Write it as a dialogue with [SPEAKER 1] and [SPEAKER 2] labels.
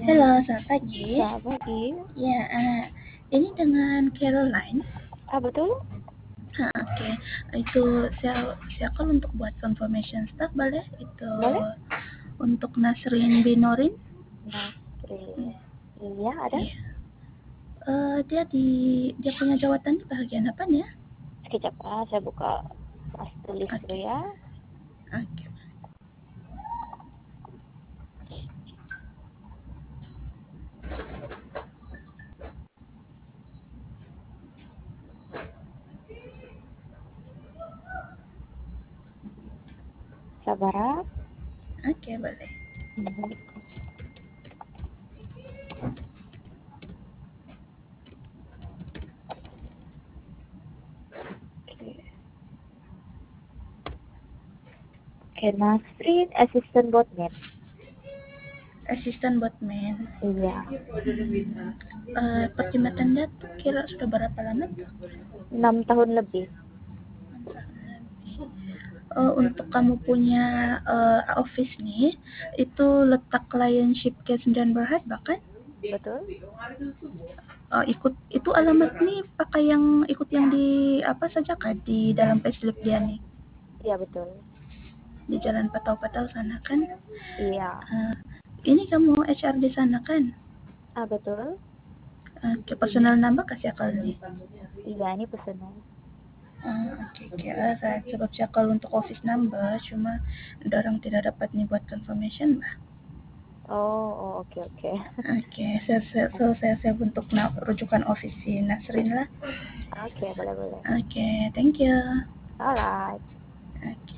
[SPEAKER 1] Halo, selamat pagi.
[SPEAKER 2] Selamat pagi.
[SPEAKER 1] Ya, ini dengan Caroline.
[SPEAKER 2] Betul?
[SPEAKER 1] Oke. Itu saya call untuk buat confirmation staff boleh? Itu
[SPEAKER 2] Boleh?
[SPEAKER 1] untuk Nasrin Binorin.
[SPEAKER 2] Nasrin. Iya, ada.
[SPEAKER 1] Iya. Dia punya jawatan di bagian apa ya?
[SPEAKER 2] Sekejap, saya buka pas tulis dulu
[SPEAKER 1] Oke.
[SPEAKER 2] ya.
[SPEAKER 1] Oke.
[SPEAKER 2] Sabar.
[SPEAKER 1] Oke, boleh.
[SPEAKER 2] Oke, Nasrin, assistant botnet.
[SPEAKER 1] Asisten botman.
[SPEAKER 2] Iya,
[SPEAKER 1] Perkhidmatannya tuh kira sudah berapa lama tuh?
[SPEAKER 2] 6 tahun lebih.
[SPEAKER 1] Untuk kamu punya office nih, itu letak clientship case dan Berhad bahkan
[SPEAKER 2] Betul?
[SPEAKER 1] ikut itu alamat nih pakai yang ikut yang di apa saja kah di dalam payslip dia nih
[SPEAKER 2] Iya, betul.
[SPEAKER 1] di Jalan Patau-Patau sana kan?
[SPEAKER 2] Iya.
[SPEAKER 1] Ini kamu HR di sana kan?
[SPEAKER 2] Betul.
[SPEAKER 1] Ke personal number kasih akal nih.
[SPEAKER 2] Iya, ini pesanan.
[SPEAKER 1] Oke, saya sebab saya kalau untuk office number cuma orang tidak dapat nih buat confirmation lah.
[SPEAKER 2] Oke.
[SPEAKER 1] Oke, saya siap untuk rujukan office si Nasrin lah.
[SPEAKER 2] Oke, boleh.
[SPEAKER 1] Oke, thank you.
[SPEAKER 2] Alright.
[SPEAKER 1] Oke.